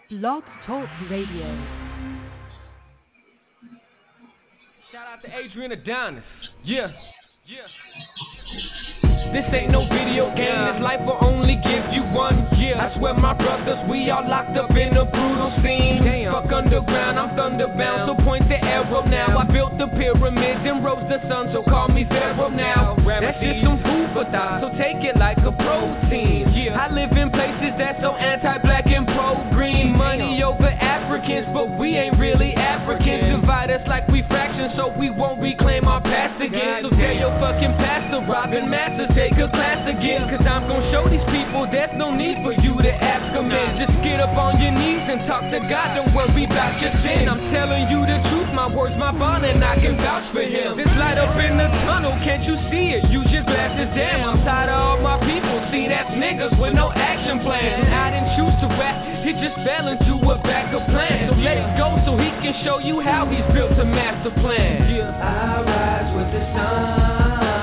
Blog Talk Radio. Shout out to Adrian Adonis. Yeah. This ain't no video game, this life will only give you one year. I swear my brothers, we all locked up in a brutal scene. Damn. Fuck underground, I'm thunderbound, so point the arrow now. I built the pyramids and rose the sun, so call me Pharaoh now. That's just some food for thought, so take it like a protein. I live in places that's so anti-black and pro-green. Money over Africans, but we ain't really Africans. Divide us like we fractions, so we won't reclaim our past again. So tell your fucking pastor, Robin Masters, take a class again. Cause I'm gon' show these people there's no need for you to ask them in. Just get up on your knees and talk to God, don't worry about your sin. I'm telling you the truth, my words, my bond, and I can vouch for him. This light up in the tunnel, can't you see it? Use your glasses, damn, I'm tired of all my people. See, that's niggas with no action plan. And I didn't choose to rap, it just fell into a backup plan. So let it go so he can show you how he's built a master plan. I rise with the sun.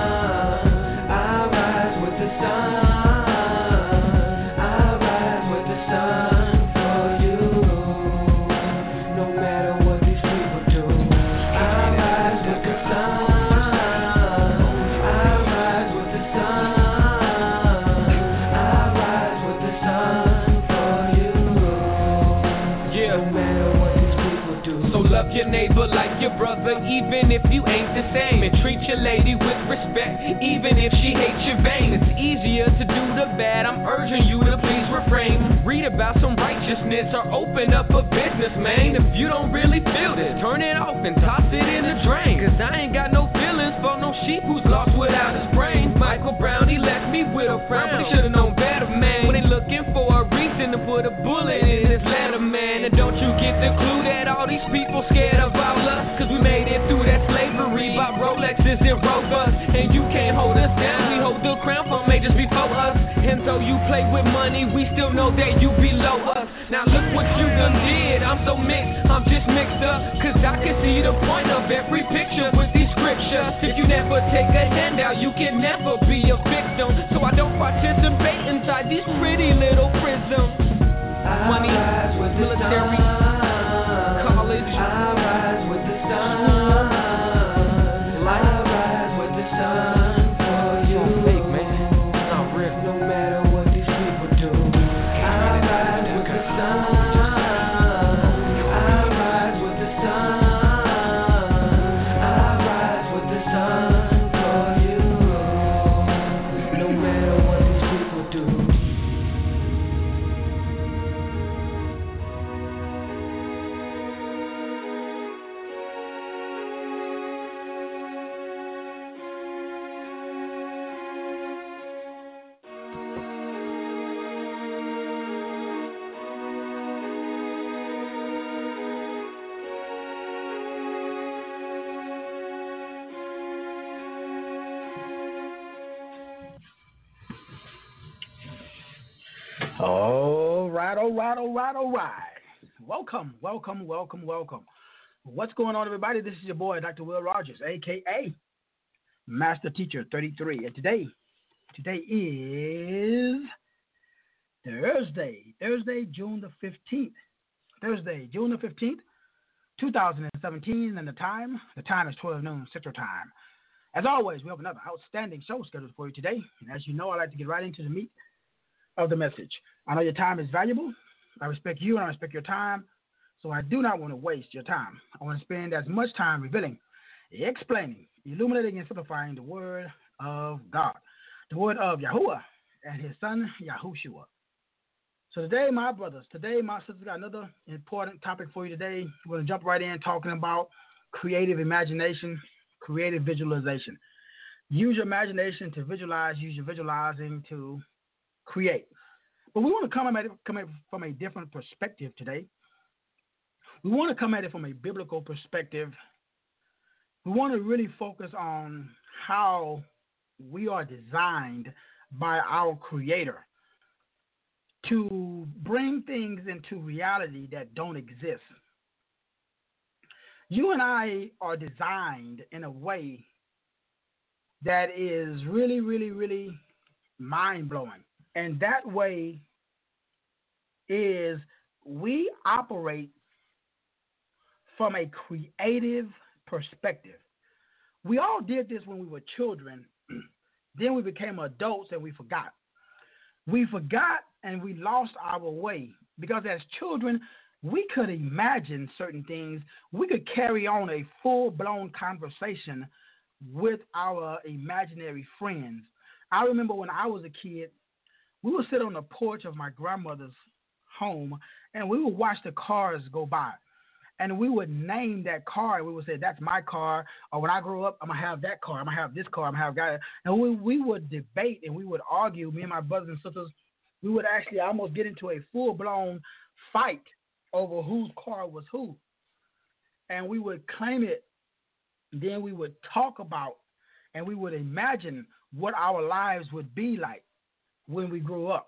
Your neighbor like your brother, even if you ain't the same. And treat your lady with respect, even if she hates your vein. It's easier to do the bad, I'm urging you to please refrain. Read about some righteousness or open up a business, man. If you don't really feel this, turn it off and toss it in the drain. Cause I ain't got no feelings for no sheep who's lost without his brain. Michael Brown, he left me with a frown, but he should've known better, man. When they looking for a reason to put a bullet in his letter, man. And don't you get the clue that all these people scared of all us? Cause we made it through that slavery, bought Rolexes and Rovers, and you can't hold us down. We hold the crown for majors before us, and though you play with money, we still know that you below us. Now look what you done did, I'm so mixed, I'm just mixed up. Cause I can see the point of every picture with these scriptures. If you never take a handout, you can never be a victim. So I don't participate inside these pretty little prisms. Money, military, college. I rise with the sun. I rise with the sun for you. Fake, man. It's not real. No matter what these people do. I rise with the sun. I rise with the sun. I rise with the sun for you. No matter what these people do. All right. Welcome. What's going on, everybody? This is your boy, Dr. Will Rogers, a.k.a. Master Teacher 33. And today is Thursday, June the 15th. 2017, and the time is 12 noon Central Time. As always, we have another outstanding show scheduled for you today. And as you know, I like to get right into the meat of the message. I know your time is valuable. I respect you and I respect your time. So I do not want to waste your time. I want to spend as much time revealing, explaining, illuminating, and simplifying the word of God, the word of Yahuwah and his son, Yahushua. So today, my brothers, my sisters, got another important topic for you today. We're going to jump right in talking about creative imagination, creative visualization. Use your imagination to visualize, use your visualizing to create. But we want to come at it from a different perspective today. We want to come at it from a biblical perspective. We want to really focus on how we are designed by our Creator to bring things into reality that don't exist. You and I are designed in a way that is really, really, really mind-blowing. And that way is we operate from a creative perspective. We all did this when we were children. Then we became adults and we forgot. We forgot and we lost our way because as children, we could imagine certain things. We could carry on a full-blown conversation with our imaginary friends. I remember when I was a kid, we would sit on the porch of my grandmother's home and we would watch the cars go by. And we would name that car. We would say, that's my car. Or when I grow up, I'm going to have that car. I'm going to have this car. I'm going to have that. And we would debate and we would argue, me and my brothers and sisters. We would actually almost get into a full-blown fight over whose car was who. And we would claim it. Then we would talk about and we would imagine what our lives would be like when we grew up.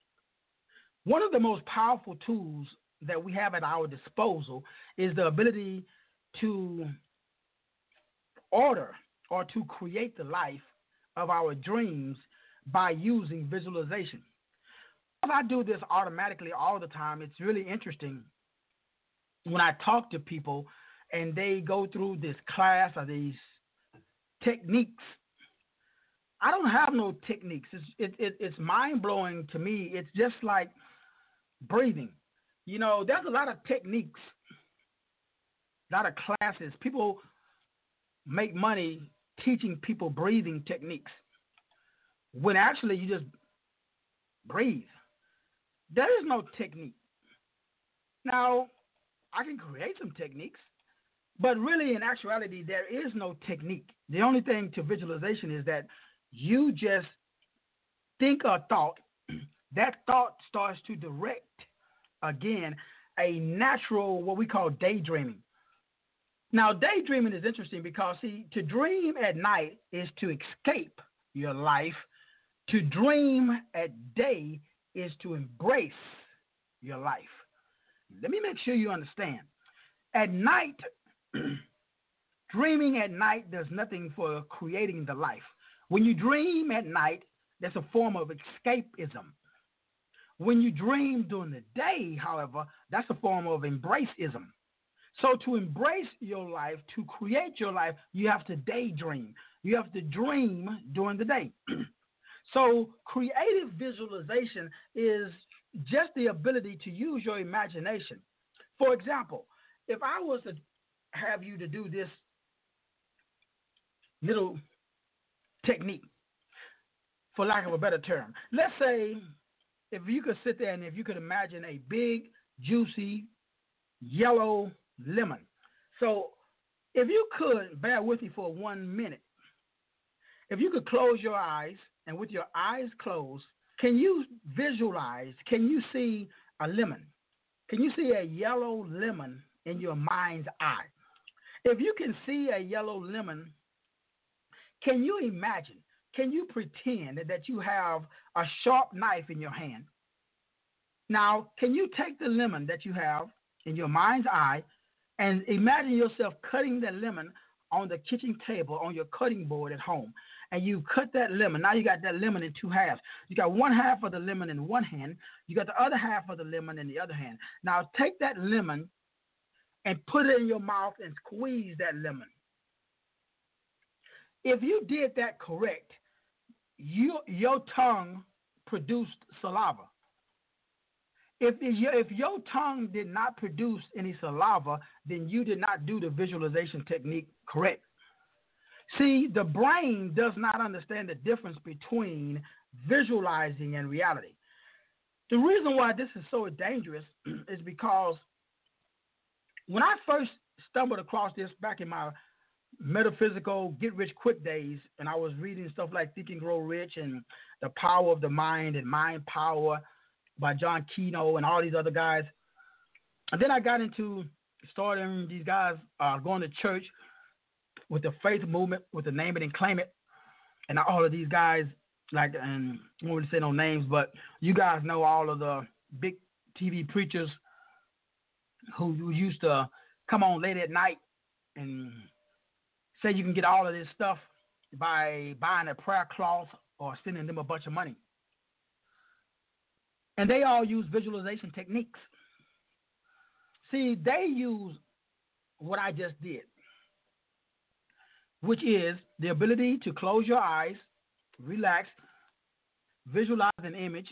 One of the most powerful tools that we have at our disposal is the ability to order or to create the life of our dreams by using visualization. I do this automatically all the time. It's really interesting when I talk to people and they go through this class or these techniques. I don't have no techniques. It's mind-blowing to me. It's just like breathing. You know, there's a lot of techniques, a lot of classes. People make money teaching people breathing techniques when actually you just breathe. There is no technique. Now, I can create some techniques, but really in actuality, there is no technique. The only thing to visualization is that you just think a thought. That thought starts to direct again, a natural, what we call daydreaming. Now, daydreaming is interesting because, see, to dream at night is to escape your life. To dream at day is to embrace your life. Let me make sure you understand. At night, dreaming at night does nothing for creating the life. When you dream at night, that's a form of escapism. When you dream during the day, however, that's a form of embraceism. So to embrace your life, to create your life, you have to daydream. You have to dream during the day. So creative visualization is just the ability to use your imagination. For example, if I was to have you to do this little technique, for lack of a better term, let's say, if you could sit there and if you could imagine a big, juicy, yellow lemon. So if you could, bear with me for 1 minute. If you could close your eyes, and with your eyes closed, can you visualize, can you see a lemon? Can you see a yellow lemon in your mind's eye? If you can see a yellow lemon, can you imagine? Can you pretend that you have a sharp knife in your hand? Now, can you take the lemon that you have in your mind's eye and imagine yourself cutting the lemon on the kitchen table on your cutting board at home? And you cut that lemon. Now you got that lemon in two halves. You got one half of the lemon in one hand. You got the other half of the lemon in the other hand. Now take that lemon and put it in your mouth and squeeze that lemon. If you did that correct, your tongue produced saliva. If your tongue did not produce any saliva, then you did not do the visualization technique correct. See, the brain does not understand the difference between visualizing and reality. The reason why this is so dangerous is because when I first stumbled across this back in my metaphysical get-rich-quick days, and I was reading stuff like Think and Grow Rich and The Power of the Mind and Mind Power by John Keno and all these other guys. And then I got into starting these guys going to church with the faith movement, with the Name It and Claim It, and all of these guys, like, and I won't say no names, but you guys know all of the big TV preachers who used to come on late at night and say you can get all of this stuff by buying a prayer cloth or sending them a bunch of money. And they all use visualization techniques. See, they use what I just did, which is the ability to close your eyes, relax, visualize an image,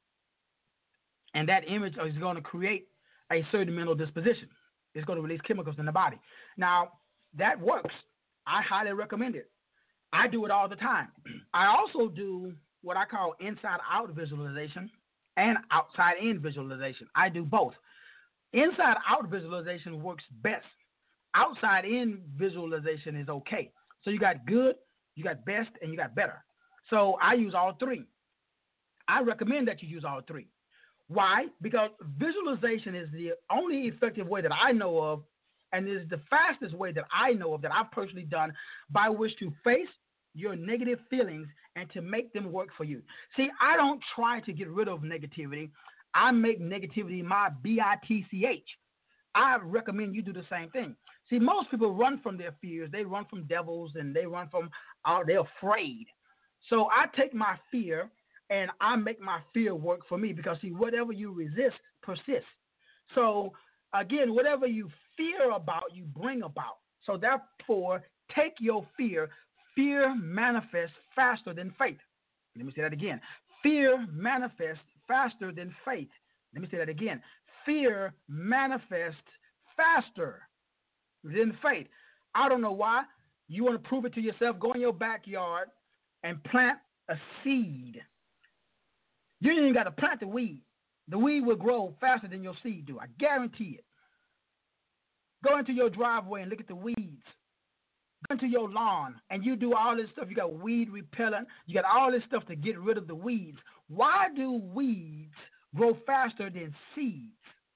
and that image is going to create a certain mental disposition. It's going to release chemicals in the body. Now, that works. I highly recommend it. I do it all the time. I also do what I call inside-out visualization and outside-in visualization. I do both. Inside-out visualization works best. Outside-in visualization is okay. So you got good, you got best, and you got better. So I use all three. I recommend that you use all three. Why? Because visualization is the only effective way that I know of, and is the fastest way that I know of that I've personally done by which to face your negative feelings and to make them work for you. See, I don't try to get rid of negativity. I make negativity my bitch. I recommend you do the same thing. See, most people run from their fears. They run from devils and they run from, they're afraid. So I take my fear and I make my fear work for me because, see, whatever you resist persists. So, again, whatever you fear about, you bring about. So, therefore, take your fear. Fear manifests faster than faith. Let me say that again. Fear manifests faster than faith. Let me say that again. Fear manifests faster than faith. I don't know why. You want to prove it to yourself? Go in your backyard and plant a seed. You ain't even got to plant the weed. The weed will grow faster than your seed do. I guarantee it. Go into your driveway and look at the weeds. Go into your lawn and you do all this stuff. You got weed repellent. You got all this stuff to get rid of the weeds. Why do weeds grow faster than seeds?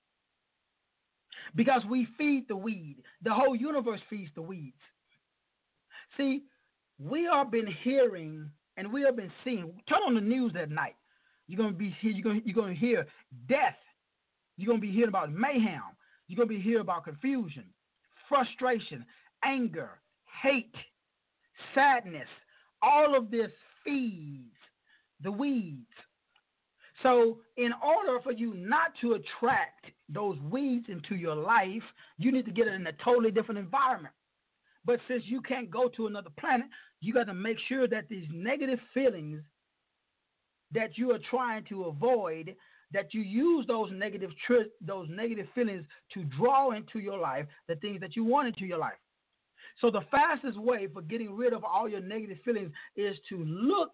Because we feed the weed. The whole universe feeds the weeds. See, we have been hearing and we have been seeing. Turn on the news at night. You're going to hear death. You're going to be hearing about mayhem. You're going to be hearing about confusion, frustration, anger, hate, sadness. All of this feeds the weeds. So in order for you not to attract those weeds into your life, you need to get it in a totally different environment. But since you can't go to another planet, you got to make sure that these negative feelings that you are trying to avoid, that you use those negative feelings to draw into your life the things that you want into your life. So the fastest way for getting rid of all your negative feelings is to look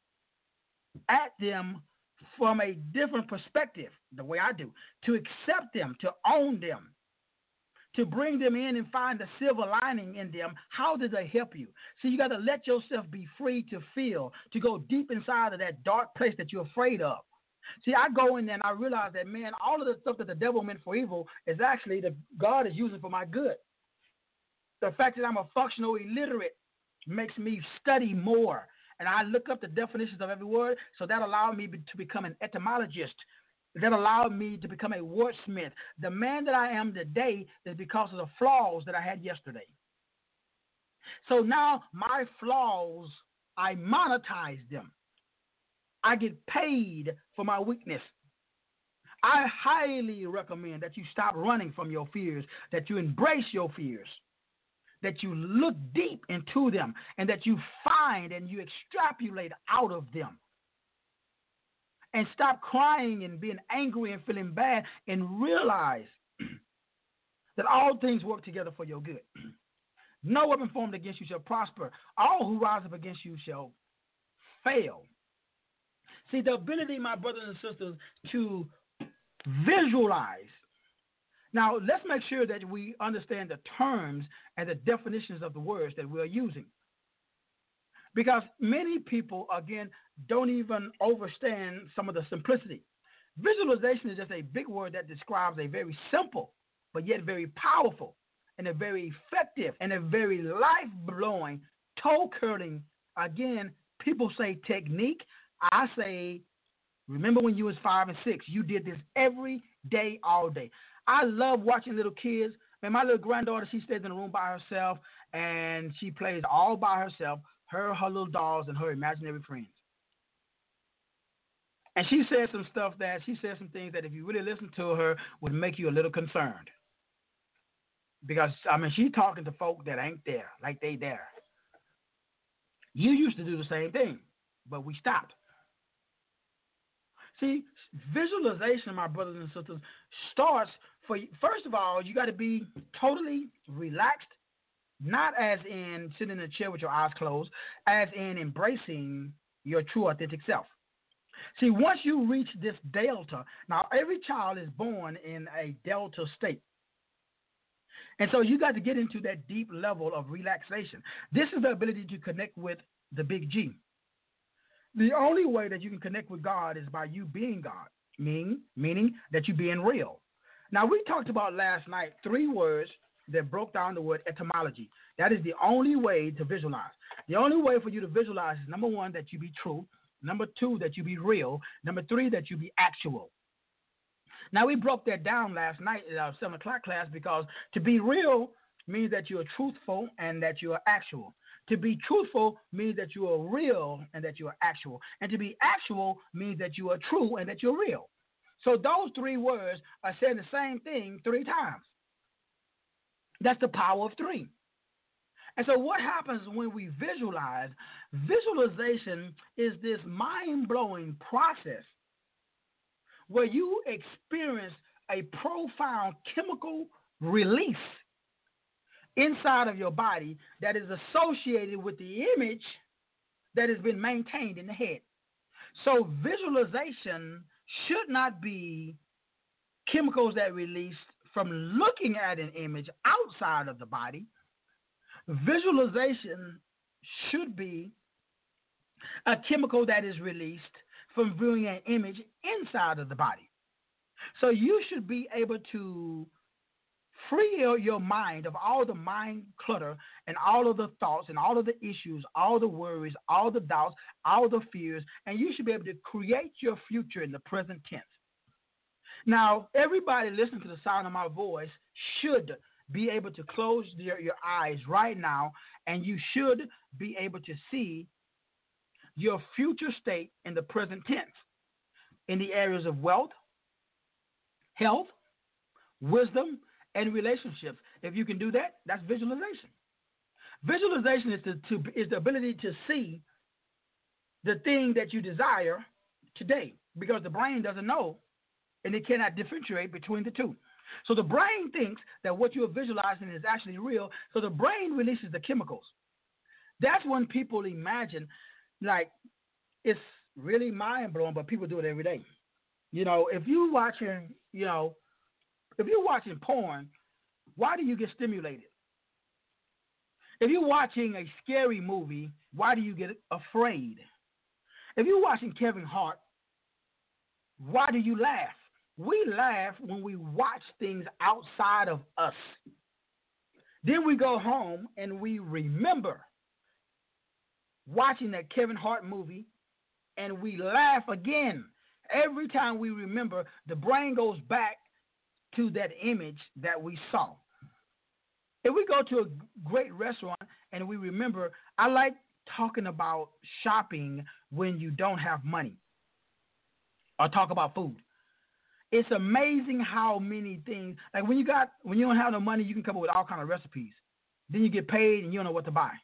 at them from a different perspective, the way I do, to accept them, to own them, to bring them in and find the silver lining in them. How do they help you? See, you got to let yourself be free to feel, to go deep inside of that dark place that you're afraid of. See, I go in there and I realize that, man, all of the stuff that the devil meant for evil is actually that God is using for my good. The fact that I'm a functional illiterate makes me study more. And I look up the definitions of every word, so that allowed me to become an etymologist. That allowed me to become a wordsmith. The man that I am today is because of the flaws that I had yesterday. So now my flaws, I monetize them. I get paid for my weakness. I highly recommend that you stop running from your fears, that you embrace your fears, that you look deep into them, and that you find and you extrapolate out of them. And stop crying and being angry and feeling bad and realize that all things work together for your good. No weapon formed against you shall prosper. All who rise up against you shall fail. See, the ability, my brothers and sisters, to visualize. Now, let's make sure that we understand the terms and the definitions of the words that we're using. Because many people, again, don't even understand some of the simplicity. Visualization is just a big word that describes a very simple, but yet very powerful, and a very effective, and a very life-blowing, toe-curling, again, people say technique. I say, remember when you was 5 and 6, you did this every day, all day. I love watching little kids. And my little granddaughter, she stays in the room by herself, and she plays all by herself, her little dolls, and her imaginary friends. And she said some things that if you really listen to her would make you a little concerned. Because, I mean, she's talking to folk that ain't there, like they there. You used to do the same thing, but we stopped. See, visualization, my brothers and sisters, starts first of all, you got to be totally relaxed, not as in sitting in a chair with your eyes closed, as in embracing your true authentic self. See, once you reach this delta, now every child is born in a delta state. And so you got to get into that deep level of relaxation. This is the ability to connect with the big G. The only way that you can connect with God is by you being God, meaning that you being real. Now, we talked about last night 3 words that broke down the word etymology. That is the only way to visualize. The only way for you to visualize is, number 1, that you be true. Number 2, that you be real. Number 3, that you be actual. Now, we broke that down last night in our 7 o'clock class because to be real means that you are truthful and that you are actual. To be truthful means that you are real and that you are actual. And to be actual means that you are true and that you're real. So those 3 words are saying the same thing 3 times. That's the power of 3. And so what happens when we visualize? Visualization is this mind-blowing process where you experience a profound chemical release inside of your body that is associated with the image that has been maintained in the head. So visualization should not be chemicals that released from looking at an image outside of the body. Visualization should be a chemical that is released from viewing an image inside of the body. So you should be able to free your mind of all the mind clutter and all of the thoughts and all of the issues, all the worries, all the doubts, all the fears, and you should be able to create your future in the present tense. Now, everybody listening to the sound of my voice should be able to close your eyes right now, and you should be able to see your future state in the present tense in the areas of wealth, health, wisdom, and relationships. If you can do that, that's visualization. Visualization is the ability to see the thing that you desire today, because the brain doesn't know and it cannot differentiate between the two. So the brain thinks that what you're visualizing is actually real, so the brain releases the chemicals. That's when people imagine, like, it's really mind-blowing, but people do it every day. If you're watching porn, why do you get stimulated? If you're watching a scary movie, why do you get afraid? If you're watching Kevin Hart, why do you laugh? We laugh when we watch things outside of us. Then we go home and we remember watching that Kevin Hart movie, and we laugh again. Every time we remember, the brain goes back to that image that we saw. If we go to a great restaurant and we remember, I like talking about shopping when you don't have money, or talk about food. It's amazing how many things, like when you don't have no money, you can come up with all kinds of recipes. Then you get paid and you don't know what to buy.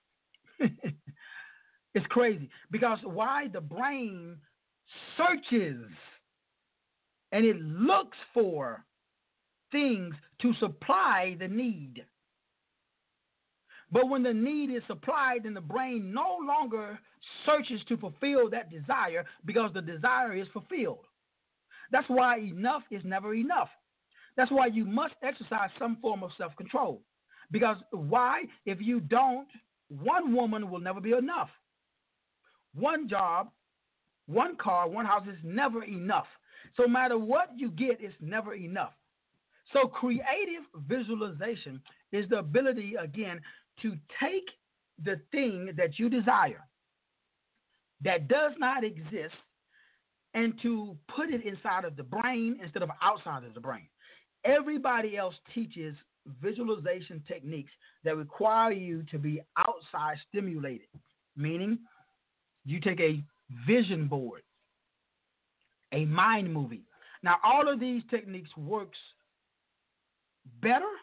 It's crazy. Because why? The brain searches and it looks for things to supply the need. But when the need is supplied, then the brain no longer searches to fulfill that desire, because the desire is fulfilled. That's why enough is never enough. That's why you must exercise some form of self-control. Because why? If you don't, one woman will never be enough. One job, one car, one house is never enough. So no matter what you get, it's never enough. So creative visualization is the ability, again, to take the thing that you desire that does not exist and to put it inside of the brain instead of outside of the brain. Everybody else teaches visualization techniques that require you to be outside stimulated, meaning you take a vision board, a mind movie. Now, all of these techniques works better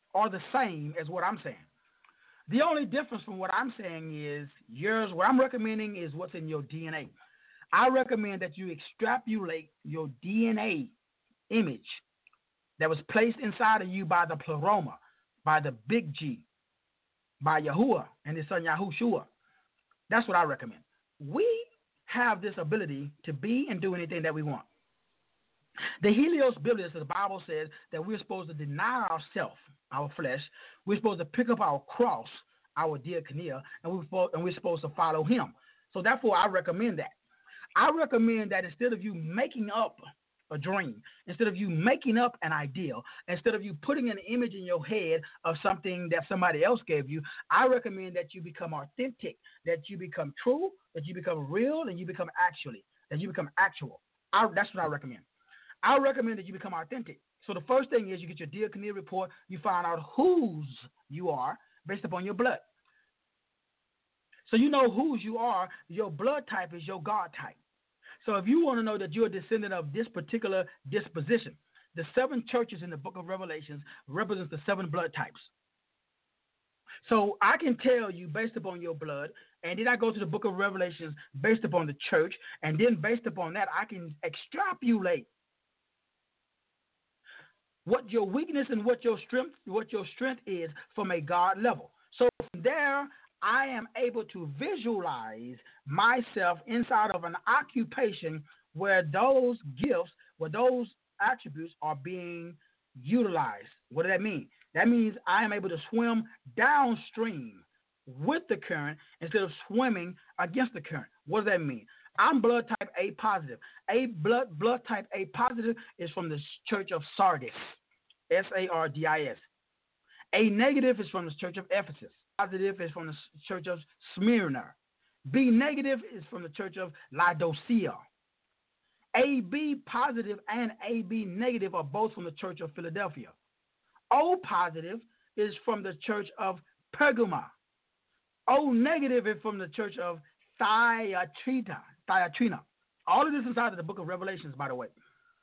are the same as what I'm saying. The only difference from what I'm saying is yours. What I'm recommending is what's in your DNA. I recommend that you extrapolate your DNA image that was placed inside of you by the pleroma, by the big G, by Yahuwah and his son Yahushua. That's what I recommend. We have this ability to be and do anything that we want. The Helios Biblius, the Bible says that we're supposed to deny ourselves, our flesh. We're supposed to pick up our cross, our diakonia, and we're supposed to follow him. So therefore, I recommend that. I recommend that instead of you making up a dream, instead of you making up an ideal, instead of you putting an image in your head of something that somebody else gave you, I recommend that you become authentic, that you become true, that you become real, and you become actual. That's what I recommend. I recommend that you become authentic. So the first thing is you get your diakonia report. You find out whose you are based upon your blood. So you know whose you are. Your blood type is your God type. So if you want to know that you're a descendant of this particular disposition, the 7 churches in the book of Revelations represents the 7 blood types. So I can tell you based upon your blood, and then I go to the book of Revelations based upon the church, and then based upon that, I can extrapolate what your weakness and what your strength is from a God level. So from there, I am able to visualize myself inside of an occupation where those gifts, where those attributes are being utilized. What does that mean? That means I am able to swim downstream with the current instead of swimming against the current. What does that mean? I'm blood type A positive. Blood type A positive is from the church of Sardis, Sardis. A negative is from the church of Ephesus. Positive is from the church of Smyrna. B negative is from the church of Laodicea. AB positive and AB negative are both from the church of Philadelphia. O positive is from the church of Pergama. O negative is from the church of Thyatira. All of this is inside of the book of Revelations, by the way.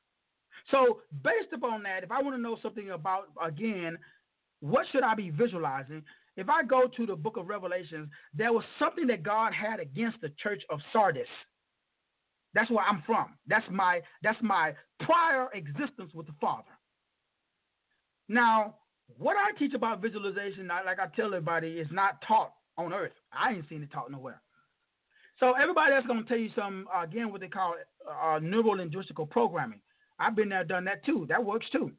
So based upon that, if I want to know something about, again, what should I be visualizing? If I go to the book of Revelations, there was something that God had against the church of Sardis. That's where I'm from. That's my prior existence with the Father. Now, what I teach about visualization, like I tell everybody, is not taught on earth. I ain't seen it taught nowhere. So everybody that's going to tell you some, again, what they call neuro-linguistical programming. I've been there, done that too. That works too.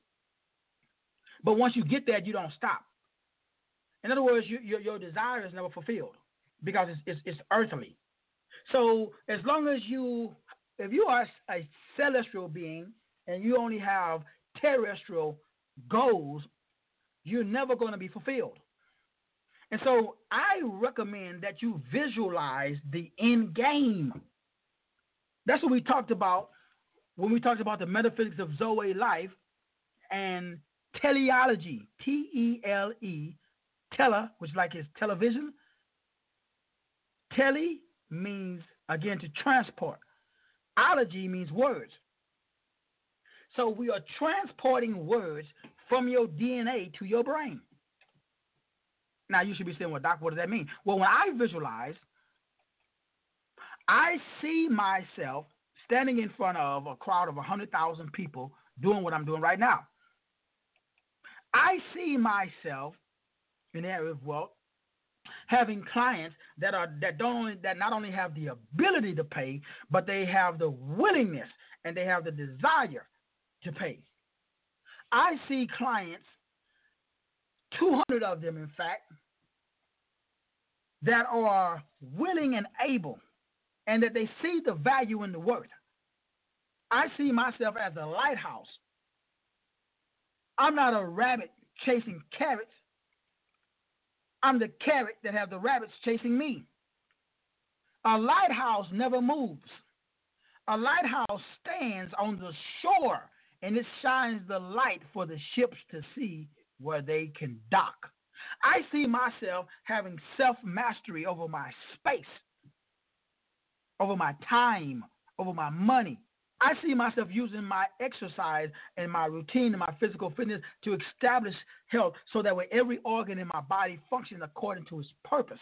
But once you get there, you don't stop. In other words, your desire is never fulfilled because it's earthly. So as long as if you are a celestial being and you only have terrestrial goals, you're never going to be fulfilled. And so I recommend that you visualize the end game. That's what we talked about when we talked about the metaphysics of Zoe life and teleology, T-E-L-E, tele, which like is television. Tele means, again, to transport. Ology means words. So we are transporting words from your DNA to your brain. Now you should be saying, well, Doc, what does that mean? Well, when I visualize, I see myself standing in front of a crowd of 100,000 people doing what I'm doing right now. I see myself in the area of wealth having clients that not only have the ability to pay, but they have the willingness and they have the desire to pay. I see clients, 200 of them, in fact, that are willing and able, and that they see the value in the worth. I see myself as a lighthouse. I'm not a rabbit chasing carrots. I'm the carrot that have the rabbits chasing me. A lighthouse never moves. A lighthouse stands on the shore and it shines the light for the ships to see where they can dock. I see myself having self-mastery over my space, over my time, over my money, I see myself using my exercise and my routine and my physical fitness to establish health so that way every organ in my body functions according to its purpose.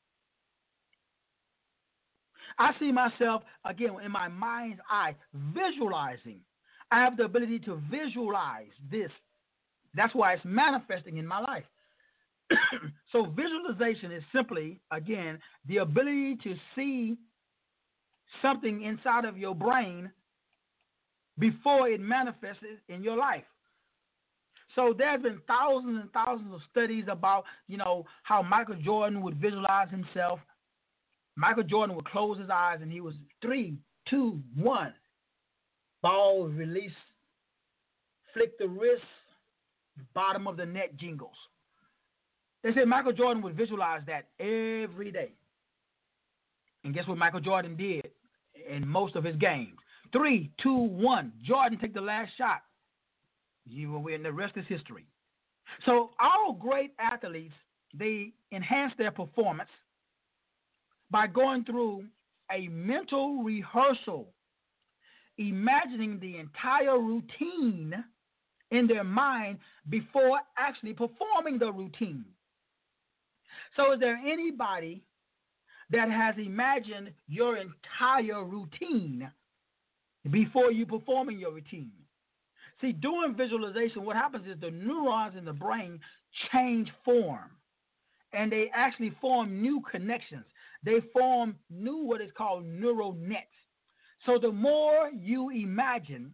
I see myself, again, in my mind's eye, visualizing. I have the ability to visualize this. That's why it's manifesting in my life. So visualization is simply, again, the ability to see something inside of your brain before it manifests in your life. So there have been thousands and thousands of studies about, how Michael Jordan would visualize himself. Michael Jordan would close his eyes and he was 3, 2, 1. Ball release, flick the wrist, bottom of the net jingles. They said Michael Jordan would visualize that every day. And guess what Michael Jordan did in most of his games? 3, 2, 1. Jordan take the last shot. You will win. The rest is history. So all great athletes, they enhance their performance by going through a mental rehearsal, imagining the entire routine in their mind before actually performing the routine. So is there anybody that has imagined your entire routine before you performing your routine? See, doing visualization, what happens is the neurons in the brain change form, and they actually form new connections. They form new, what is called neural nets. So the more you imagine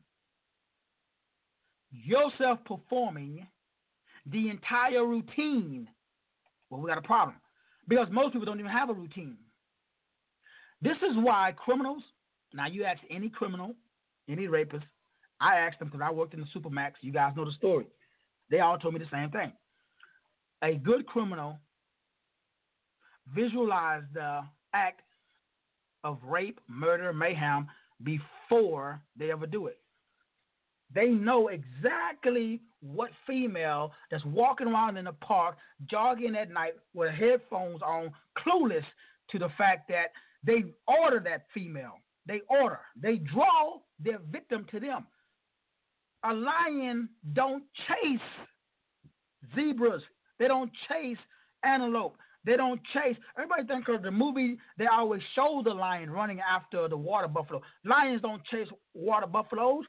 yourself performing the entire routine, well, we got a problem, because most people don't even have a routine. This is why criminals, now you ask any criminal, any rapist, I asked them because I worked in the Supermax. You guys know the story. They all told me the same thing. A good criminal visualized the act of rape, murder, mayhem before they ever do it. They know exactly what female that's walking around in the park, jogging at night with headphones on, clueless to the fact that they order that female. They draw their victim to them. A lion don't chase zebras. They don't chase antelope. They don't chase. Everybody think of the movie, they always show the lion running after the water buffalo. Lions don't chase water buffaloes.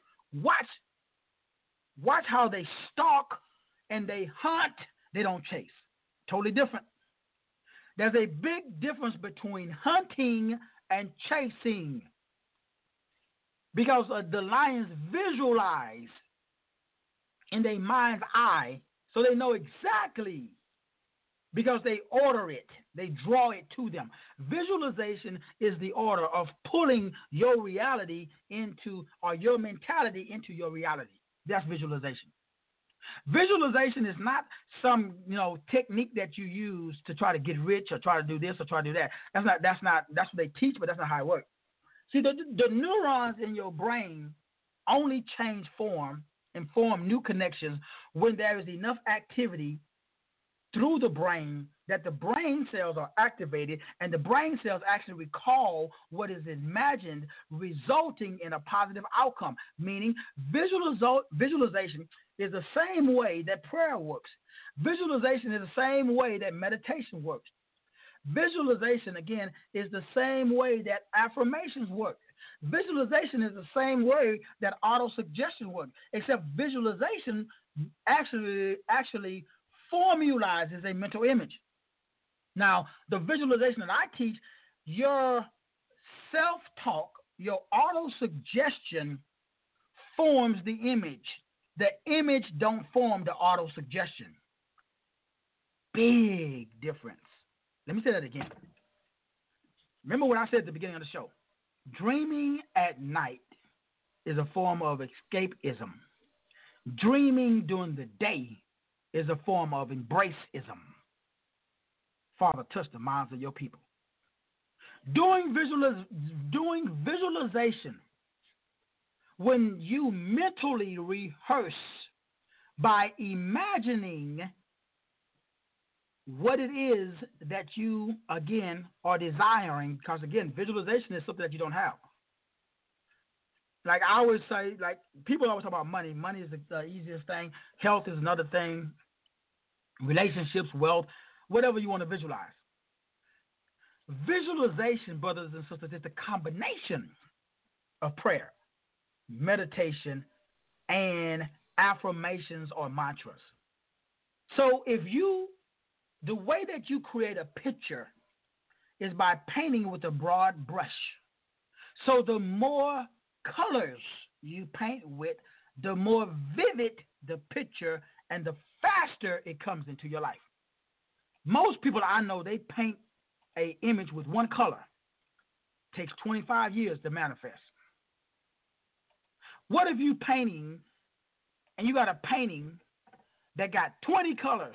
Watch how they stalk and they hunt. They don't chase. Totally different. There's a big difference between hunting and chasing, because the lions visualize in their mind's eye, so they know exactly, because they order it. They draw it to them. Visualization is the order of pulling your reality into, or your mentality into your reality. That's visualization. Visualization is not some, technique that you use to try to get rich or try to do this or try to do that. That's what they teach, but that's not how it works. See, the neurons in your brain only change form and form new connections when there is enough activity through the brain that the brain cells are activated, and the brain cells actually recall what is imagined, resulting in a positive outcome. Meaning visualization is the same way that prayer works. Visualization is the same way that meditation works. Visualization, again, is the same way that affirmations work. Visualization is the same way that autosuggestion works, except visualization actually formalizes a mental image. Now, the visualization that I teach, your self-talk, your autosuggestion forms the image. The image don't form the autosuggestion. Big difference. Let me say that again. Remember what I said at the beginning of the show. Dreaming at night is a form of escapism. Dreaming during the day is a form of embraceism. Father, touch the minds of your people. Doing visualization, when you mentally rehearse by imagining what it is that you, again, are desiring, because, again, visualization is something that you don't have. Like I always say, like people always talk about money. Money is the easiest thing. Health is another thing. Relationships, wealth, whatever you want to visualize. Visualization, brothers and sisters, is the combination of prayer, meditation, and affirmations or mantras. So the way that you create a picture is by painting with a broad brush. So the more colors you paint with, the more vivid the picture and the faster it comes into your life. Most people I know, they paint an image with one color. It takes 25 years to manifest. What if you painting and you got a painting that got 20 colors?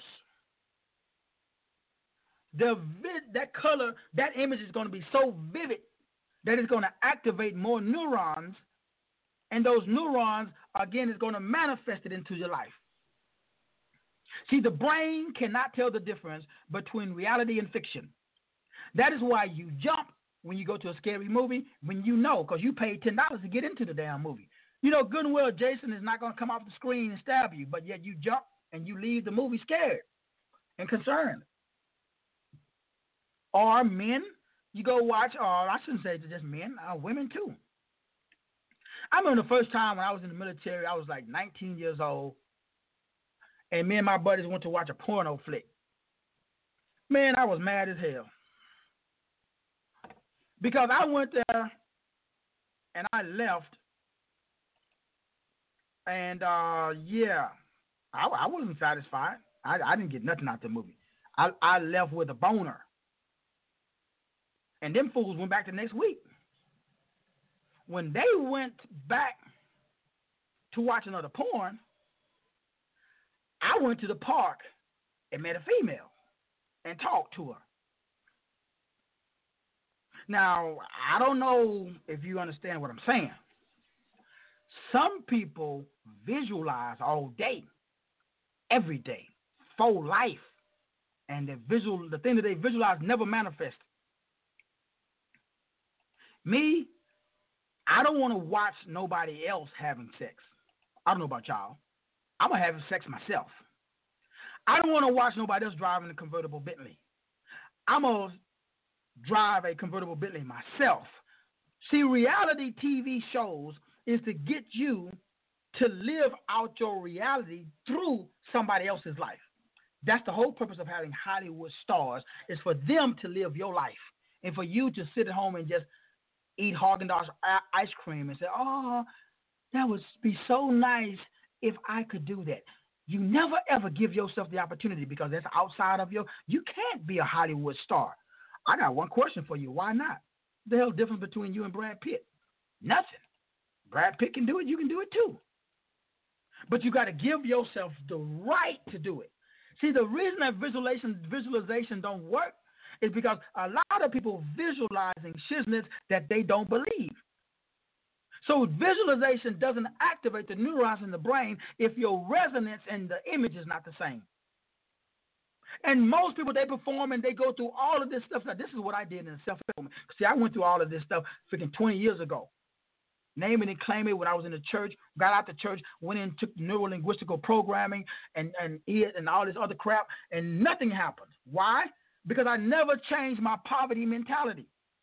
That color, that image is going to be so vivid that it's going to activate more neurons, and those neurons, again, is going to manifest it into your life. See, the brain cannot tell the difference between reality and fiction. That is why you jump when you go to a scary movie, when you know, because you paid $10 to get into the damn movie. You know good and well Jason is not going to come off the screen and stab you, but yet you jump and you leave the movie scared and concerned. Or men, you go watch, or I shouldn't say just men, women too. I remember the first time when I was in the military, I was like 19 years old, and me and my buddies went to watch a porno flick. Man, I was mad as hell. Because I went there and I left, and yeah, I wasn't satisfied. I didn't get nothing out of the movie. I left with a boner. And them fools went back the next week. When they went back to watch another porn, I went to the park and met a female and talked to her. Now, I don't know if you understand what I'm saying. Some people visualize all day, every day, for life, and the thing that they visualize never manifests. Me, I don't want to watch nobody else having sex. I don't know about y'all. I'm going to have sex myself. I don't want to watch nobody else driving a convertible Bentley. I'm going to drive a convertible Bentley myself. See, reality TV shows is to get you to live out your reality through somebody else's life. That's the whole purpose of having Hollywood stars, is for them to live your life and for you to sit at home and just eat Haagen-Dazs ice cream and say, oh, that would be so nice if I could do that. You never, ever give yourself the opportunity, because that's outside of you can't be a Hollywood star. I got one question for you. Why not? The hell difference between you and Brad Pitt? Nothing. Brad Pitt can do it. You can do it too. But you got to give yourself the right to do it. See, the reason that visualization don't work is because a lot of people visualizing shiznits that they don't believe. So visualization doesn't activate the neurons in the brain if your resonance and the image is not the same. And most people, they perform and they go through all of this stuff. Now, this is what I did in self-help. See, I went through all of this stuff freaking 20 years ago. Name it and claim it when I was in the church, got out the church, went in, took neuro-linguistical programming and all this other crap, and nothing happened. Why? Because I never changed my poverty mentality.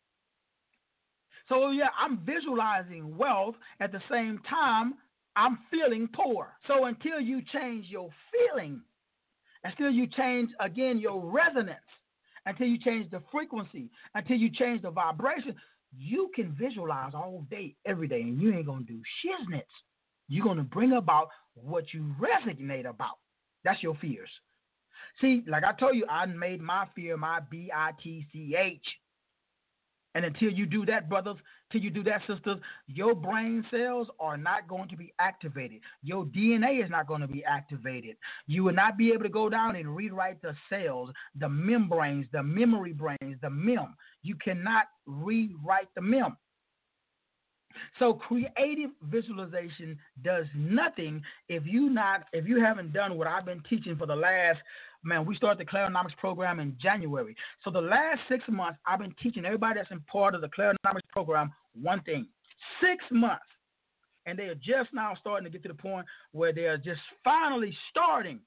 So, yeah, I'm visualizing wealth. At the same time, I'm feeling poor. So until you change your feeling, until you change, again, your resonance, until you change the frequency, until you change the vibration, you can visualize all day, every day, and you ain't going to do shiznits. You're going to bring about what you resonate about. That's your fears. See, like I told you, I made my fear my BITCH. And until you do that, brothers, till you do that, sisters, your brain cells are not going to be activated. Your DNA is not going to be activated. You will not be able to go down and rewrite the cells, the membranes, the memory brains, the MEM. You cannot rewrite the MEM. So creative visualization does nothing if you haven't done what I've been teaching for the last, we started the Clarinomics program in January. So the last 6 months, I've been teaching everybody that's in part of the Clarinomics program one thing. 6 months. and they are just now starting to get to the point where they are just finally starting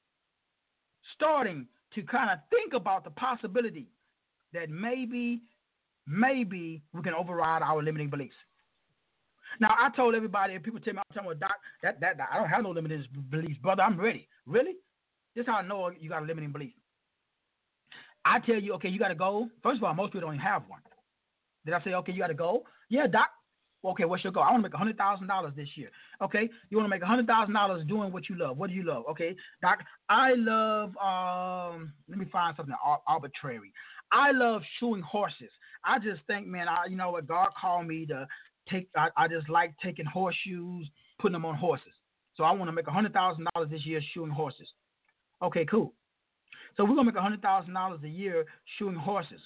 to kind of think about the possibility that maybe we can override our limiting beliefs. Now, I told everybody, if people tell me, I'm telling them, Doc, that I don't have no limiting beliefs, brother. I'm ready. Really? This is how I know you got a limiting belief. I tell you, okay, you got to go. First of all, most people don't even have one. Did I say, okay, you got to go? Yeah, Doc. Okay, what's your goal? I want to make $100,000 this year. Okay, you want to make $100,000 doing what you love. What do you love? Okay, Doc, I love, let me find something arbitrary. I love shoeing horses. I just think, man, you know what, God called me to take, I just like taking horseshoes, putting them on horses. So I want to make $100,000 this year shoeing horses. Okay, cool. So we're going to make $100,000 a year shoeing horses.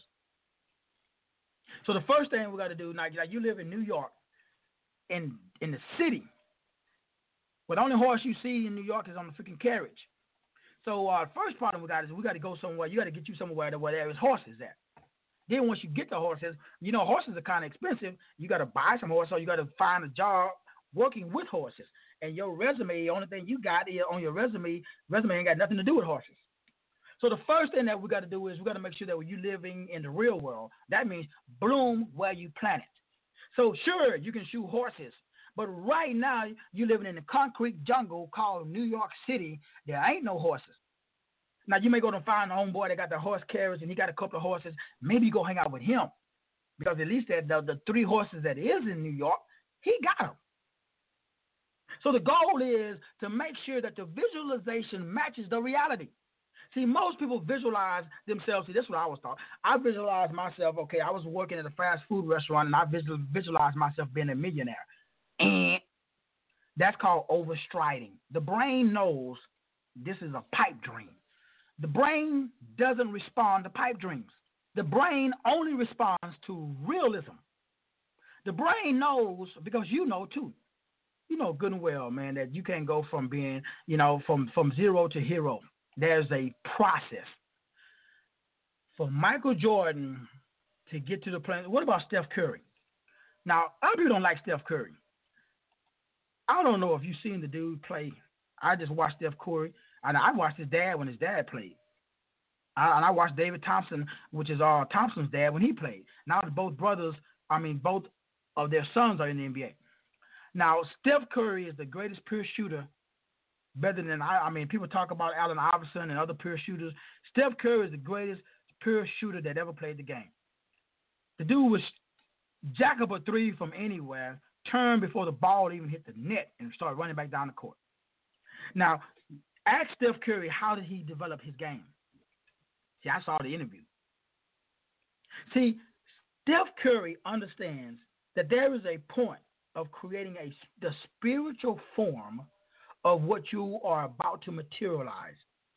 So the first thing we got to do, now, you live in New York, in the city, but the only horse you see in New York is on the freaking carriage. So first problem we got is we got to go somewhere. You got to get you somewhere where there is horses at. Then once you get the horses, you know horses are kind of expensive. You got to buy some horses, or you got to find a job working with horses. And your resume, the only thing you got on your resume ain't got nothing to do with horses. So the first thing that we got to do is we got to make sure that when you're living in the real world, that means bloom where you plant it. So sure, you can shoot horses, but right now you're living in a concrete jungle called New York City. There ain't no horses. Now you may go to find a homeboy that got the horse carriage and he got a couple of horses. Maybe you go hang out with him because at least the 3 horses that is in New York, he got them. So the goal is to make sure that the visualization matches the reality. See, most people visualize themselves. See, this is what I was taught. I visualized myself, okay, I was working at a fast food restaurant, and I visualized myself being a millionaire. And that's called overstriding. The brain knows this is a pipe dream. The brain doesn't respond to pipe dreams. The brain only responds to realism. The brain knows, because you know too. You know good and well, man, that you can't go from being, from zero to hero. There's a process. For Michael Jordan to get to the plane, what about Steph Curry? Now, other people don't like Steph Curry. I don't know if you've seen the dude play. I just watched Steph Curry, and I watched his dad when his dad played. And I watched David Thompson, which is Thompson's dad, when he played. Now both both of their sons are in the NBA. Now, Steph Curry is the greatest pure shooter, better than people talk about Allen Iverson and other pure shooters. Steph Curry is the greatest pure shooter that ever played the game. The dude was jack up a 3 from anywhere, turn before the ball even hit the net, and start running back down the court. Now, ask Steph Curry, how did he develop his game? See, I saw the interview. See, Steph Curry understands that there is a point of creating the spiritual form of what you are about to materialize.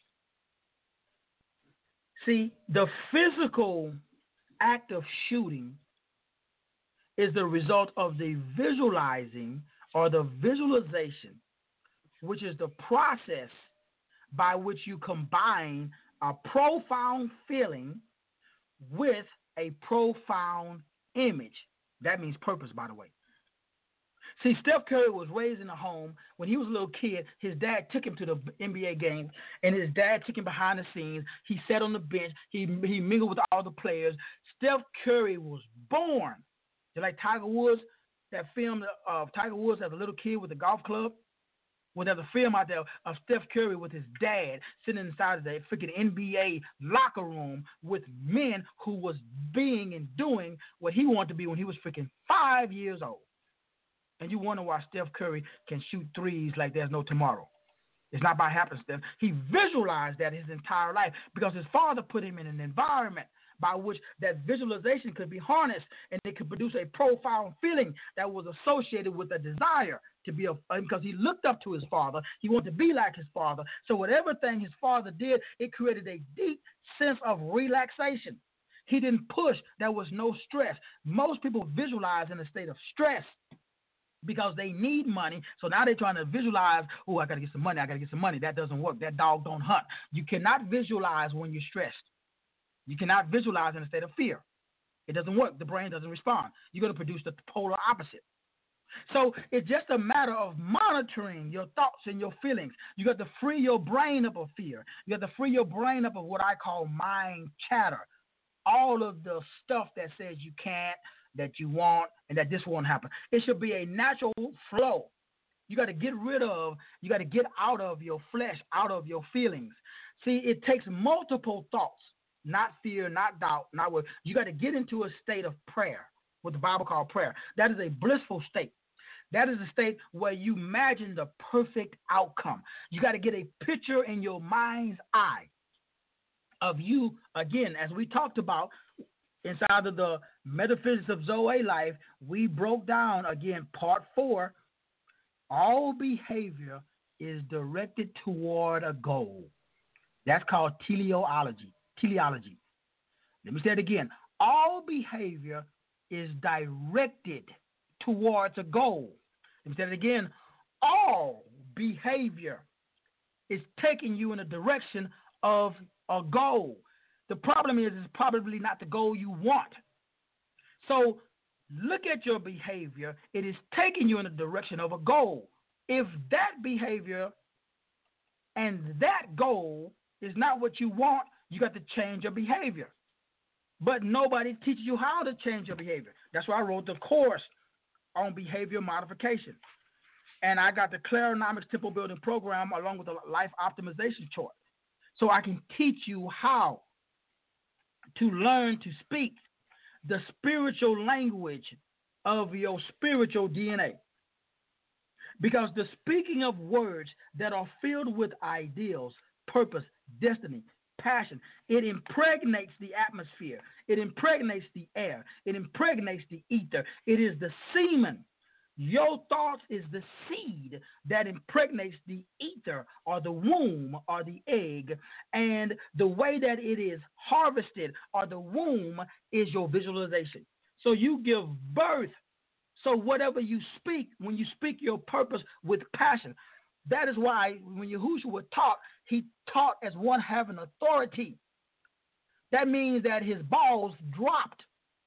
See, the physical act of shooting is the result of the visualizing or the visualization, which is the process by which you combine a profound feeling with a profound image. That means purpose, by the way. See, Steph Curry was raised in a home. When he was a little kid, his dad took him to the NBA games, and his dad took him behind the scenes. He sat on the bench. He mingled with all the players. Steph Curry was born. Just like Tiger Woods, that film of Tiger Woods as a little kid with the golf club. Well, there's a film out there of Steph Curry with his dad sitting inside of the freaking NBA locker room with men who was being and doing what he wanted to be when he was freaking 5 years old. And you wonder why Steph Curry can shoot threes like there's no tomorrow. It's not by happenstance. He visualized that his entire life because his father put him in an environment by which that visualization could be harnessed and it could produce a profound feeling that was associated with a desire to be because he looked up to his father. He wanted to be like his father. So whatever thing his father did, it created a deep sense of relaxation. He didn't push. There was no stress. Most people visualize in a state of stress because they need money. So now they're trying to visualize, oh, I got to get some money. I got to get some money. That doesn't work. That dog don't hunt. You cannot visualize when you're stressed. You cannot visualize in a state of fear. It doesn't work. The brain doesn't respond. You're going to produce the polar opposite. So it's just a matter of monitoring your thoughts and your feelings. You got to free your brain up of fear. You got to free your brain up of what I call mind chatter. All of the stuff that says you can't, that you want, and that this won't happen. It should be a natural flow. You got to get you got to get out of your flesh, out of your feelings. See, it takes multiple thoughts, not fear, not doubt, not worry. You got to get into a state of prayer, what the Bible calls prayer. That is a blissful state. That is a state where you imagine the perfect outcome. You got to get a picture in your mind's eye of you, again, as we talked about inside of the Metaphysics of Zoe Life, we broke down, again, part 4. All behavior is directed toward a goal. That's called teleology. Teleology. Let me say it again. All behavior is directed towards a goal. Let me say it again. All behavior is taking you in a direction of a goal. The problem is it's probably not the goal you want. So look at your behavior. It is taking you in the direction of a goal. If that behavior and that goal is not what you want, you got to change your behavior. But nobody teaches you how to change your behavior. That's why I wrote the course on behavior modification. And I got the Claronomics Temple Building Program along with the Life Optimization Chart. So I can teach you how to learn to speak the spiritual language of your spiritual DNA. Because the speaking of words that are filled with ideals, purpose, destiny, passion, it impregnates the atmosphere. It impregnates the air. It impregnates the ether. It is the semen. Your thoughts is the seed that impregnates the ether or the womb or the egg. And the way that it is harvested or the womb is your visualization. So you give birth. So whatever you speak, when you speak your purpose with passion, that is why when Yahushua would talk, he taught as one having authority. That means that his balls dropped,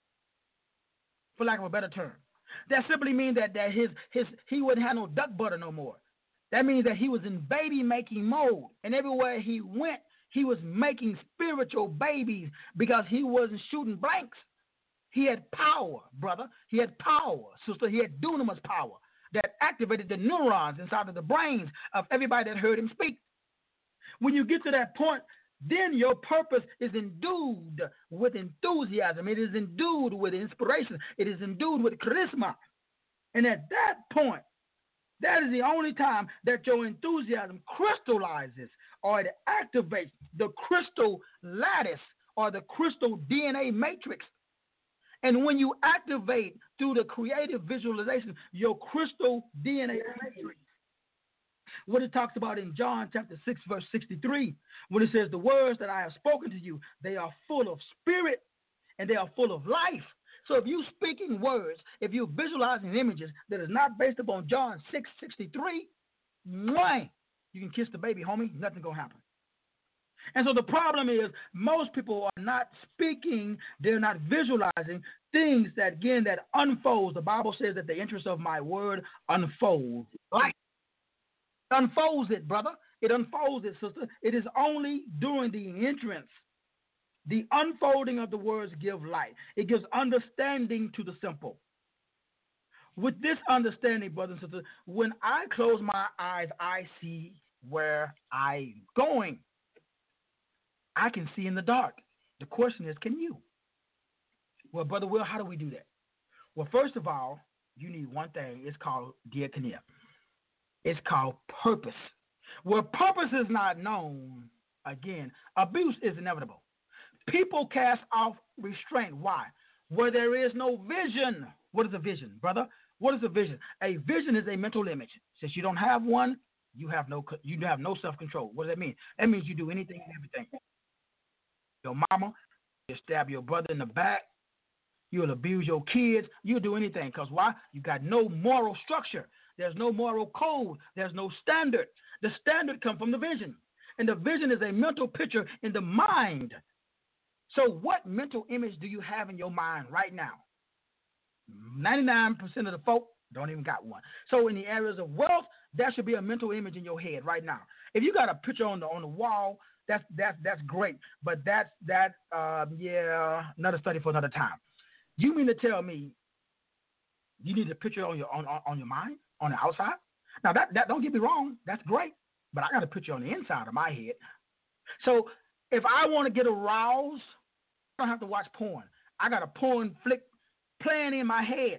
for lack of a better term. That simply means that he wouldn't have no duck butter no more. That means that he was in baby making mode. And everywhere he went, he was making spiritual babies because he wasn't shooting blanks. He had power, brother. He had power, sister. He had dunamis power that activated the neurons inside of the brains of everybody that heard him speak. When you get to that point, then your purpose is endued with enthusiasm. It is endued with inspiration. It is endued with charisma. And at that point, that is the only time that your enthusiasm crystallizes or it activates the crystal lattice or the crystal DNA matrix. And when you activate through the creative visualization your crystal DNA matrix, what it talks about in John chapter 6, verse 63, when it says, the words that I have spoken to you, they are full of spirit and they are full of life. So if you're speaking words, if you're visualizing images that is not based upon John 6, 63, you can kiss the baby, homie. Nothing's going to happen. And so the problem is most people are not speaking, they're not visualizing things that, again, that unfolds. The Bible says that the interest of my word unfolds. Right? Unfolds it, brother. It unfolds it, sister. It is only during the entrance. The unfolding of the words give light. It gives understanding to the simple. With this understanding, brothers and sisters, when I close my eyes, I see where I'm going. I can see in the dark. The question is, can you? Well, Brother Will, how do we do that? Well, first of all, you need one thing. It's called diakonia. It's called purpose. Where purpose is not known, again, abuse is inevitable. People cast off restraint. Why? Where there is no vision. What is a vision, brother? What is a vision? A vision is a mental image. Since you don't have one, you have no self-control. What does that mean? That means you do anything and everything. Your mama, you stab your brother in the back. You'll abuse your kids. You'll do anything. Because why? You got no moral structure. There's no moral code. There's no standard. The standard comes from the vision. And the vision is a mental picture in the mind. So what mental image do you have in your mind right now? 99% of the folk Don't even got one. So in the areas of wealth, there should be a mental image in your head right now. If you got a picture on the wall, that's great. But another study for another time. You mean to tell me you need a picture on your mind, on the outside? Now that don't get me wrong, that's great. But I got a picture on the inside of my head. So if I want to get aroused, I don't have to watch porn. I got a porn flick playing in my head.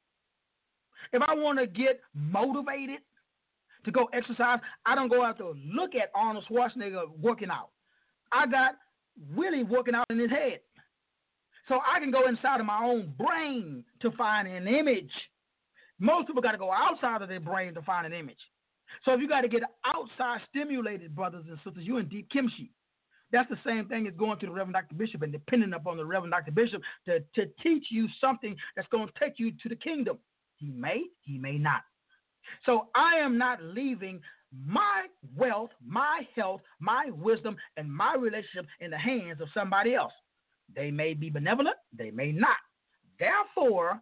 If I want to get motivated to go exercise, I don't go out to look at Arnold Schwarzenegger working out. I got Willie working out in his head. So I can go inside of my own brain to find an image. Most people got to go outside of their brain to find an image. So if you got to get outside stimulated, brothers and sisters, you're in deep kimchi. That's the same thing as going to the Reverend Dr. Bishop and depending upon the Reverend Dr. Bishop to teach you something that's going to take you to the kingdom. He may not. So I am not leaving my wealth, my health, my wisdom, and my relationship in the hands of somebody else. They may be benevolent, they may not. Therefore,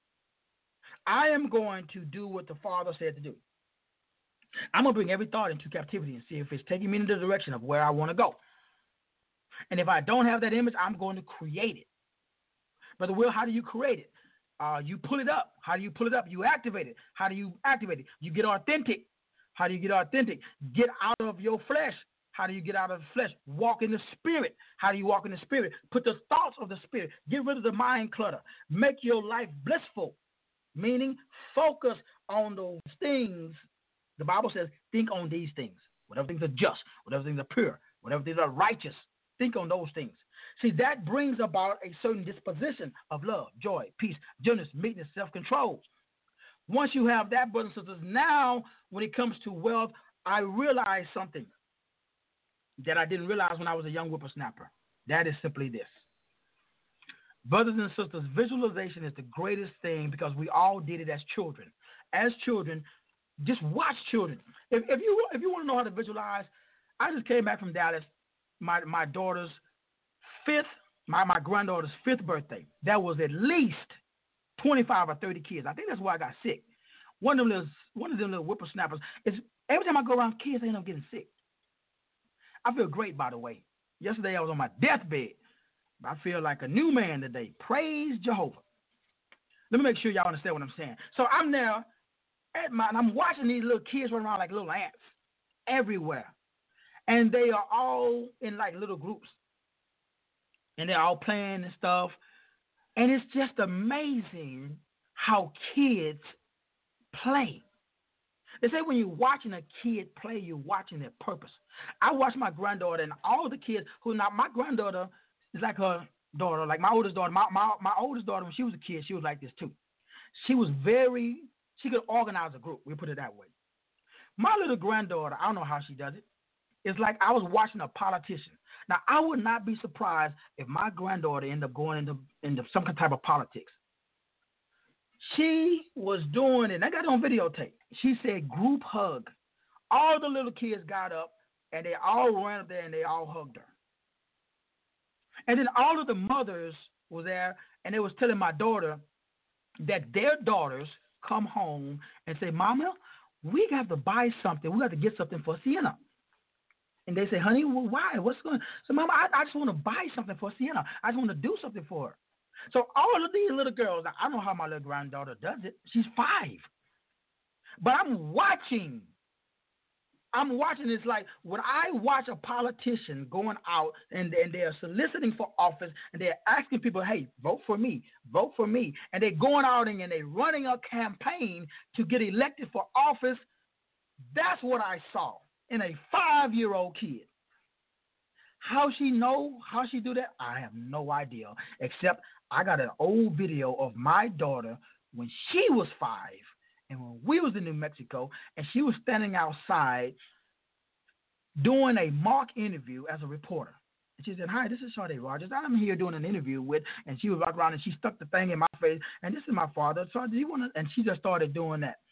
I am going to do what the Father said to do. I'm going to bring every thought into captivity and see if it's taking me in the direction of where I want to go. And if I don't have that image, I'm going to create it. Brother Will, how do you create it? You pull it up. How do you pull it up? You activate it. How do you activate it? You get authentic. How do you get authentic? Get out of your flesh. How do you get out of the flesh? Walk in the spirit. How do you walk in the spirit? Put the thoughts of the spirit. Get rid of the mind clutter. Make your life blissful, meaning focus on those things. The Bible says, think on these things. Whatever things are just, whatever things are pure, whatever things are righteous, think on those things. See, that brings about a certain disposition of love, joy, peace, gentleness, meekness, self-control. Once you have that, brothers and sisters, now when it comes to wealth, I realize something that I didn't realize when I was a young whippersnapper. That is simply this. Brothers and sisters, visualization is the greatest thing because we all did it as children. As children, just watch children. If you want to know how to visualize, I just came back from Dallas. My daughter's my granddaughter's 5th birthday. That was at least 25 or 30 kids. I think that's why I got sick. One of them little whippersnappers is every time I go around kids, I end up getting sick. I feel great, by the way. Yesterday I was on my deathbed. I feel like a new man today. Praise Jehovah. Let me make sure y'all understand what I'm saying. So I'm there and I'm watching these little kids run around like little ants everywhere. And they are all in like little groups. And they're all playing and stuff. And it's just amazing how kids play. They say when you're watching a kid play, you're watching their purpose. I watch my granddaughter and all the kids who now my granddaughter is like her daughter, like my oldest daughter. My oldest daughter, when she was a kid, she was like this too. She could organize a group. We put it that way. My little granddaughter, I don't know how she does it. It's like I was watching a politician. Now, I would not be surprised if my granddaughter ended up going into some type of politics. She was doing it, and I got it on videotape. She said group hug. All the little kids got up, and they all ran up there, and they all hugged her. And then all of the mothers were there, and they was telling my daughter that their daughters come home and say, Mama, we got to buy something. We got to get something for Sienna. And they say, honey, well, why? What's going on? So, Mama, I just want to buy something for Sienna. I just want to do something for her. So all of these little girls, I don't know how my little granddaughter does it. She's 5. But I'm watching. It's like when I watch a politician going out and they're soliciting for office and they're asking people, hey, vote for me. And they're going out and they're running a campaign to get elected for office. That's what I saw in a 5-year-old kid. How she do that? I have no idea, except I got an old video of my daughter when she was 5 and when we was in New Mexico and she was standing outside doing a mock interview as a reporter. And she said, hi, this is Sade Rogers. I'm here doing an interview with, and she was walking around and she stuck the thing in my face, and this is my father. So do you want to, and she just started doing that.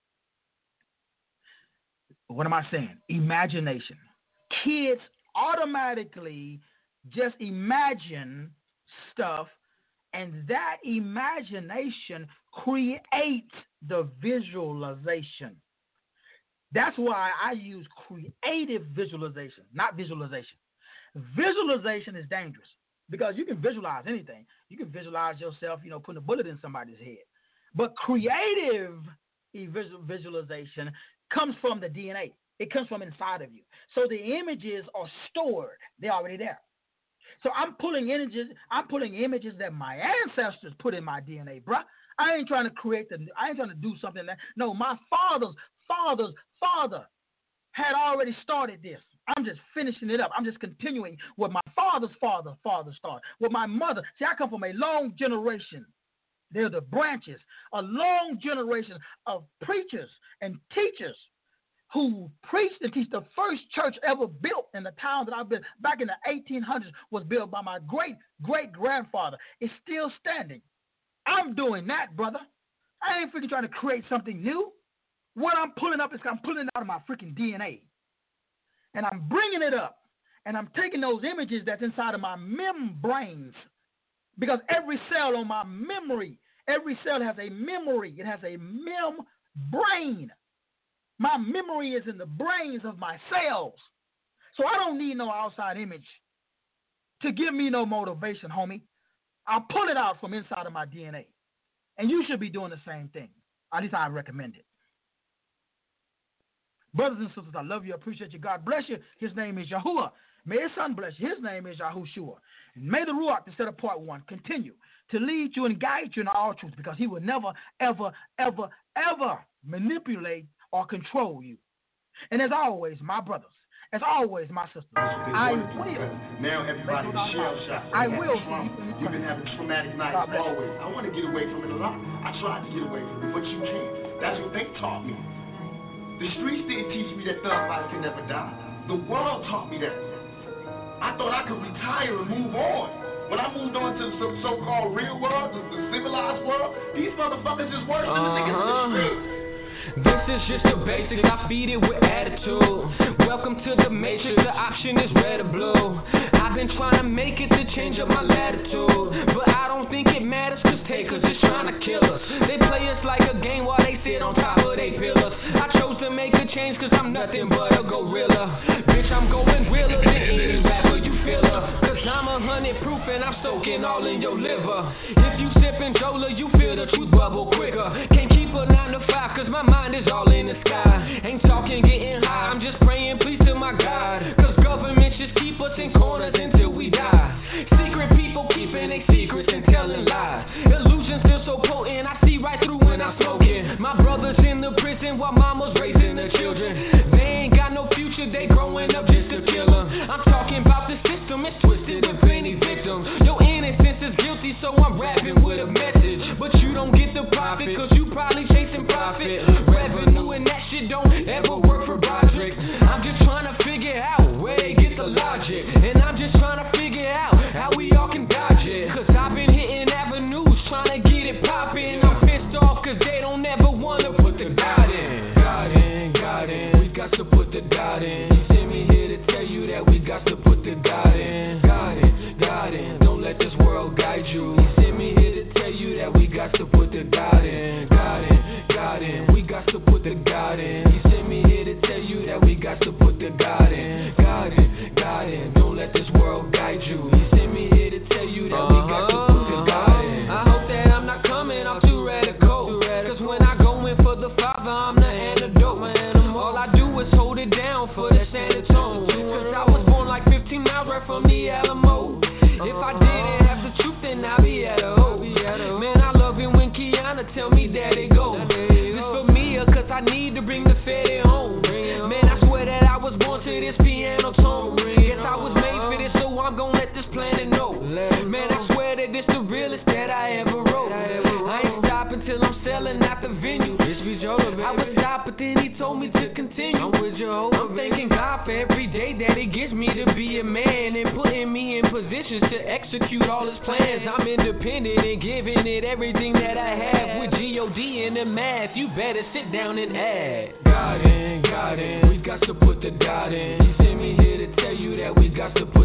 What am I saying? Imagination. Kids automatically just imagine stuff, and that imagination creates the visualization. That's why I use creative visualization, not visualization. Visualization is dangerous because you can visualize anything. You can visualize yourself, putting a bullet in somebody's head. But creative visualization comes from the DNA. It comes from inside of you. So the images are stored. They're already there. So I'm pulling images that my ancestors put in my DNA, bruh. I ain't trying to do something that, no, my father's father had already started this. I'm just finishing it up. I'm just continuing what my father's father started. With my mother. See, I come from a long generation. They're the branches. A long generation of preachers and teachers who preached and teach. The first church ever built in the town that I've been back in the 1800s was built by my great-great-grandfather. It's still standing. I'm doing that, brother. I ain't freaking trying to create something new. What I'm pulling up is I'm pulling it out of my freaking DNA. And I'm bringing it up. And I'm taking those images that's inside of my membranes. Because every cell on my memory, every cell has a memory. It has a membrane. My memory is in the brains of my cells. So I don't need no outside image to give me no motivation, homie. I'll pull it out from inside of my DNA. And you should be doing the same thing. At least I recommend it. Brothers and sisters, I love you. I appreciate you. God bless you. His name is Yahuwah. May his son bless you. His name is Yahushua. And may the Ruach, instead of part one, continue to lead you and guide you in all truth, because he will never, ever, ever, ever manipulate or control you. And as always, my brothers, as always, my sisters, I will. Now everybody's shell-shocked. I will. You've been having traumatic nights always. I want to get away from it a lot. I tried to get away from it, but you can't. That's what they taught me. The streets didn't teach me that thug life can never die. The world taught me that. I thought I could retire and move on. When I moved on to the so-called real world, the civilized world, these motherfuckers is worse than the niggas in the street. This is just the basics, I feed it with attitude. Welcome to the matrix, the option is red or blue. I've been trying to make it to change up my latitude, but I don't think it matters, cause takers is trying to kill us. They play us like a game while they sit on top of they pillars. I chose to make a change cause I'm nothing but a gorilla. Bitch, I'm going realer than any rapper you feel her. Cause I'm 100 proof and I'm soaking all in your liver. If you sippin' Jola, you feel the truth bubble quicker. Can't keep a 9 to 5 cause my mind is all in the sky. Ain't talking getting high, I'm just praying please to my God. Cause government just keep us in corners until we die. Secret people keeping their secrets and telling lies. Illusions feel so potent, I see right through when I'm smoking. My brother's in the prison while mama's raising the children. They ain't got no future, they growing up just to kill them. I'm talking about the system, it's twisted and plenty victims. Your innocence is guilty, so I'm rapping with a message. But you don't get the profit, cause you probably chasing profit. Revenue and that shit don't ever work for Broderick. I'm just trying to figure out where they get the logic. And I'm just trying to figure out how we all can dodge it. Cause I've been hitting avenues trying to get it poppin'. I'm pissed off cause they don't ever wanna put the God in. God in, we got to put the God in. You sent me here to tell you that we got to put the God in. God in, don't let this world guide you. You sent me here to tell you that we got to put the God in. God in, we got to put the God in. You sent me here to tell you that we got to put the God in. God in, don't let this world guide you. You sent me here to tell you that we got to put the God in. I hope that I'm not coming off too radical. Cause when I go in for the Father, I'm the antidote. All I do is hold it down for the San Antonio. Cause I was born like 15 miles right from the Alamo. If I didn't have the truth, then I'd be at a hoe. Man, I love it when Kiana tell me that it goes. This for me, cause I need to bring the fatty home. Man, I swear that I was born to this piano tone. Guess I was made for this, so I'm gon' let this planet know. Man, I swear that this the realest that I ever wrote. I ain't stopping till I'm selling out the venue. I would stop, but then he told me to continue. I'm thanking God for every day that he gives me to be a man and putting me in positions to execute all his plans. I'm independent and giving it everything that I have. With G-O-D and the math, you better sit down and add. God in, we got to put the God in. He sent me here to tell you that we got to put